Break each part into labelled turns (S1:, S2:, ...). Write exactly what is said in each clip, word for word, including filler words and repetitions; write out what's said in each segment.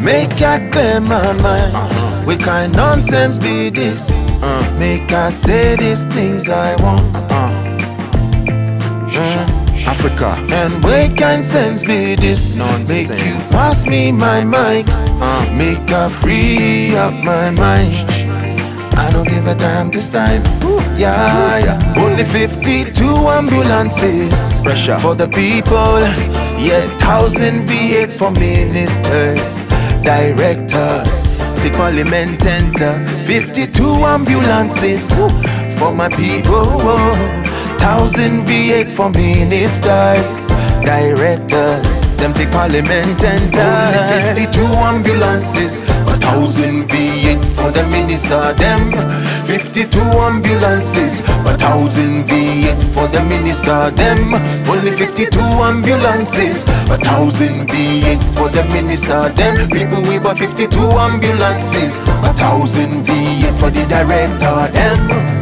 S1: Make I clear my mind. Uh-huh. What kind nonsense be this? Uh. Make I say these things I want. Uh. Uh.
S2: Africa.
S1: And what kind sense be this?
S2: Nonsense.
S1: Make you pass me my mic. Uh. Make I free up my mind. I don't give a damn this time. Ooh, yeah, yeah. Only fifty-two ambulances.
S2: Pressure
S1: for the people. Yeah, thousand V eights for ministers, directors. Take parliament enter. fifty-two ambulances Ooh, for my people. Thousand V eights for ministers, directors. Them take parliament enter. Only fifty-two ambulances, a thousand V eight for the minister. Them fifty-two ambulances, a thousand V eight for the minister. Them only fifty-two ambulances, a thousand V eights for the minister. Them people we bought fifty-two ambulances, a thousand V eight for the director. Them.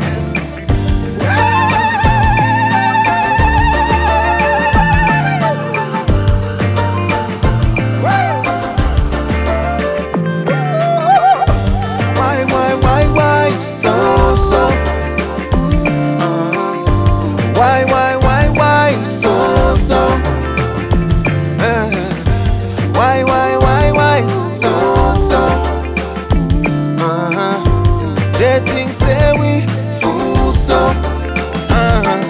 S1: Why, why, why, why, so, so? Uh, why, why, why, why, so, so? Uh-huh. They think say we fool so. Uh-huh.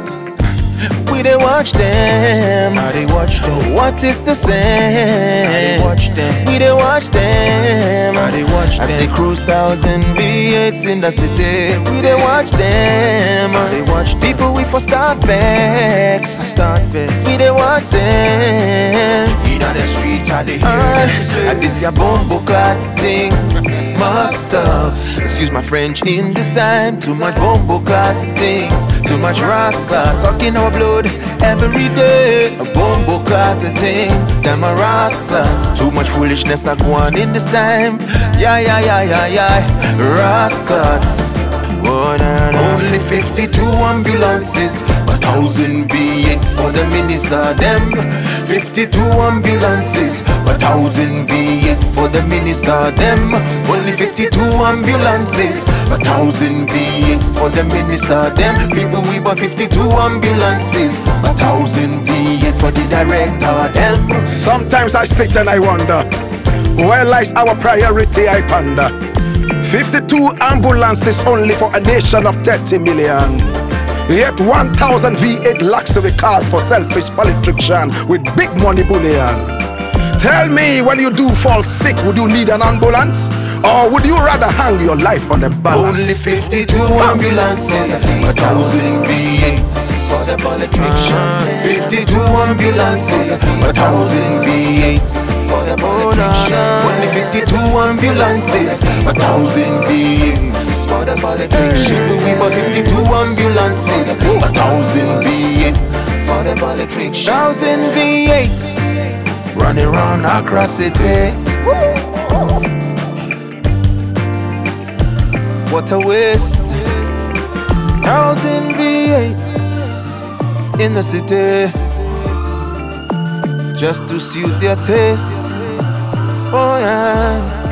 S1: We they watch them.
S2: How they watch them?
S1: What is the same?
S2: How they watch them?
S1: We they watch them.
S2: How they watch
S1: As
S2: them?
S1: they cruise thousand V eights in the city. We they watch them.
S2: How they watch them?
S1: People we for start vex.
S2: Start vex.
S1: We they watch them.
S2: In the street, how they hear
S1: Uh,
S2: them say.
S1: and this ya bombo clat thing must stop. Excuse my French in this time. Too much bombo clat things. Too much rascal sucking our blood every day. A bombo clat thing. Them a rascal. Too much foolishness a go on in this time. Yeah, yeah, yeah, yeah, yeah. Rascals. Oh, nah, nah. Only fifty-two ambulances, a thousand V eight for the minister. Them fifty-two ambulances, a thousand V eight for the minister. Them only fifty-two ambulances, a thousand V eights for the minister. Them people we bought fifty-two ambulances, a thousand V eight for the director. Them.
S3: Sometimes I sit and I wonder, where lies our priority, I ponder. fifty-two ambulances only for a nation of thirty million. Yet one thousand V eight luxury cars for selfish politicians with big money bullion. Tell me, when you do fall sick, would you need an ambulance? Or would you rather hang your life on the balance?
S1: Only fifty-two ambulances, a thousand V eights for the politician. fifty-two ambulances, a thousand V eights for the politician. Only fifty-two ambulances, a thousand V eights for the politician. We bought fifty-two ambulances, a thousand V eight for the politician. Thousand V eights running around across city. What a waste. Thousand V eights in the city, just to suit their taste. Oh yeah.